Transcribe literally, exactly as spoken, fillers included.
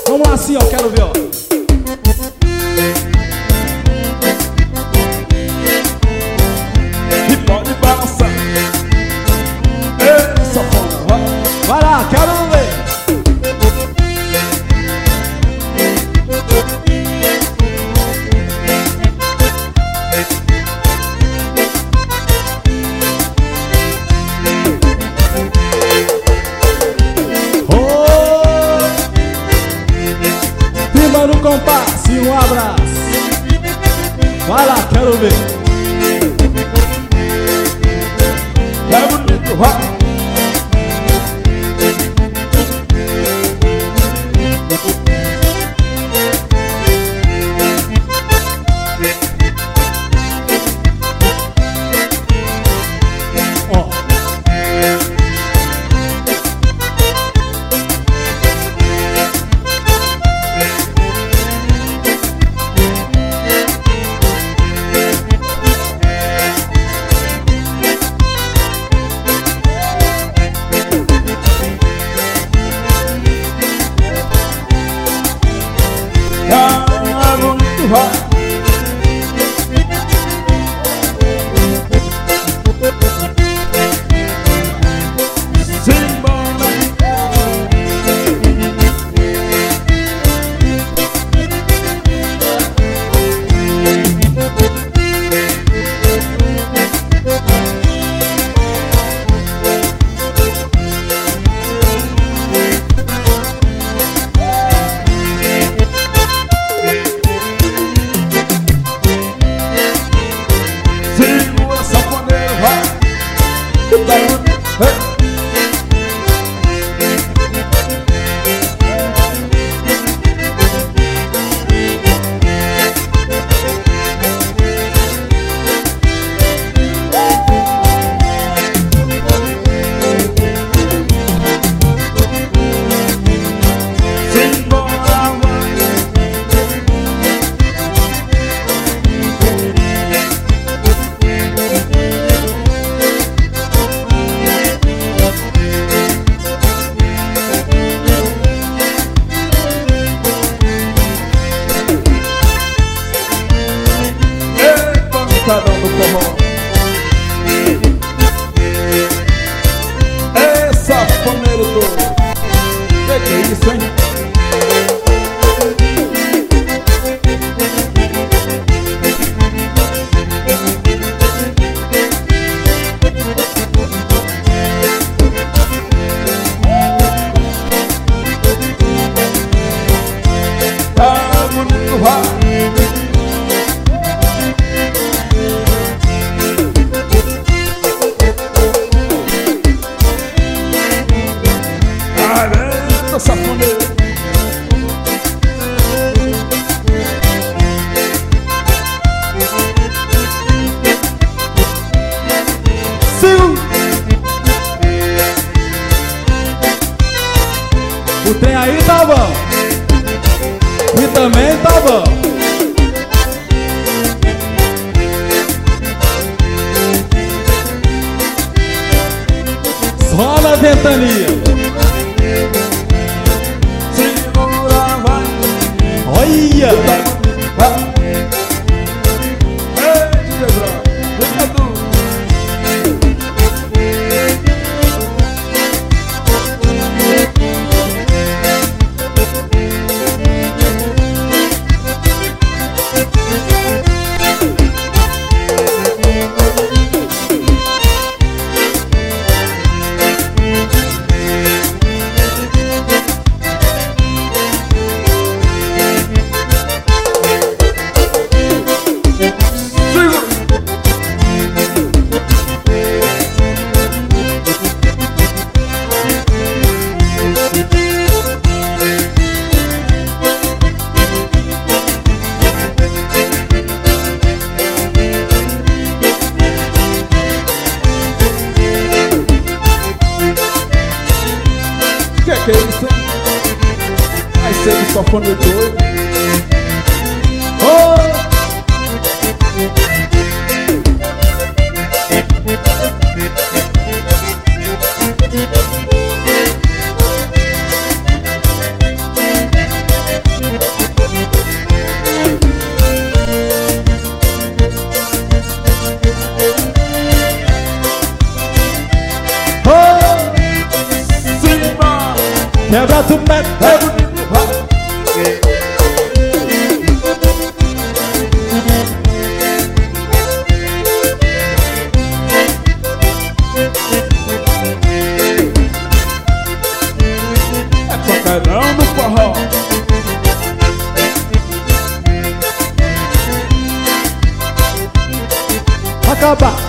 Vamos lá assim, ó, quero ver, ó. E pode balançar. Ei, safona, vai. Vai lá, quero ver. No compasso e um abraço. Vai lá, quero ver. É bonito, vai. Ó. Pancadão do forró. É safoneiro doido. Que que é isso, hein? Tá bonito, vai. Safoneiro. Sim. O trem aí tá bom. E também tá bom. Só na ventania. Olha! Que é isso, hein? Vai ser do sofone doido. Oh! Quebra tu pé, É bonito, vai. É pancadão no forró. acabar.